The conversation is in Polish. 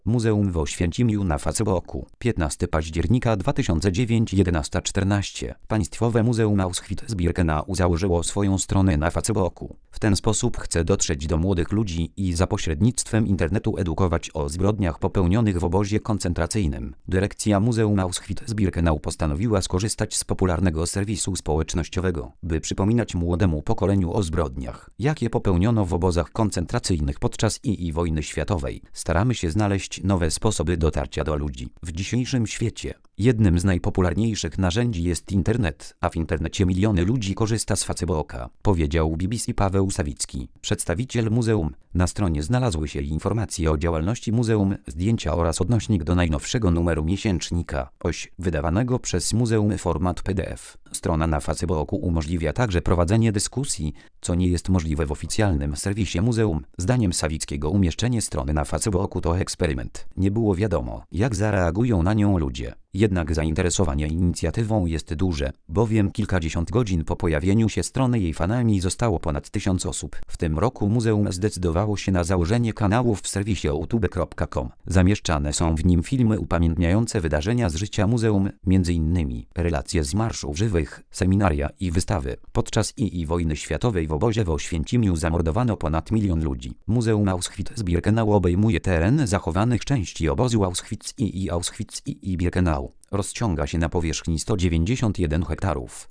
Muzeum w Oświęcimiu na Facebooku. 15 października 2009 11:14. Państwowe Muzeum Auschwitz-Birkenau założyło swoją stronę na Facebooku. W ten sposób chce dotrzeć do młodych ludzi i za pośrednictwem internetu edukować o zbrodniach popełnionych w obozie koncentracyjnym. Dyrekcja Muzeum Auschwitz-Birkenau postanowiła skorzystać z popularnego serwisu społecznościowego, by przypominać młodemu pokoleniu o zbrodniach, jakie popełniono w obozach koncentracyjnych podczas II wojny światowej. Staramy się znaleźć nowe sposoby dotarcia do ludzi. W dzisiejszym świecie jednym z najpopularniejszych narzędzi jest internet, a w internecie miliony ludzi korzysta z Facebooka, powiedział BBC Paweł Sawicki, przedstawiciel muzeum. Na stronie znalazły się informacje o działalności muzeum, zdjęcia oraz odnośnik do najnowszego numeru miesięcznika, wydawanego przez muzeum format PDF. Strona na Facebooku umożliwia także prowadzenie dyskusji, co nie jest możliwe w oficjalnym serwisie muzeum. Zdaniem Sawickiego umieszczenie strony na Facebooku to eksperyment. Nie było wiadomo, jak zareagują na nią ludzie. Jednak zainteresowanie inicjatywą jest duże, bowiem kilkadziesiąt godzin po pojawieniu się strony jej fanami zostało ponad 1000 osób. W tym roku muzeum zdecydowało się na założenie kanałów w serwisie youtube.com. Zamieszczane są w nim filmy upamiętniające wydarzenia z życia muzeum, m.in. relacje z Marszu Żywych, seminaria i wystawy. Podczas II wojny światowej w obozie w Oświęcimiu zamordowano ponad 1 milion ludzi. Muzeum Auschwitz-Birkenau obejmuje teren zachowanych części obozu Auschwitz i Auschwitz i Birkenau. Rozciąga się na powierzchni 191 hektarów.